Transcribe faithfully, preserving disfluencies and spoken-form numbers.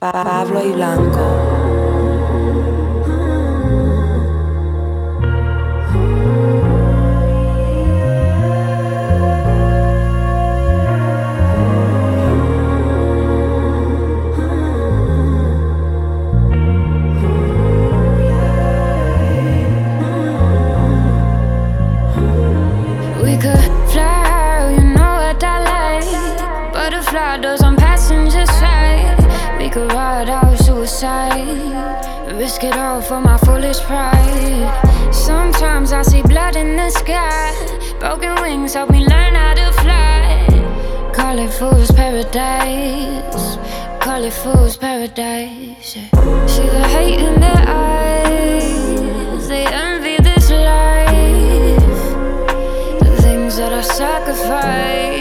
Pablo y Blanco. We could fly, you know what I like. Butterfly doors on passenger side. We could ride out suicide. Risk it all for my foolish pride. Sometimes I see blood in the sky. Broken wings help me learn how to fly. Call it fool's paradise. Call it fool's paradise, yeah. See the hate in their eyes. They envy this life. That I sacrifice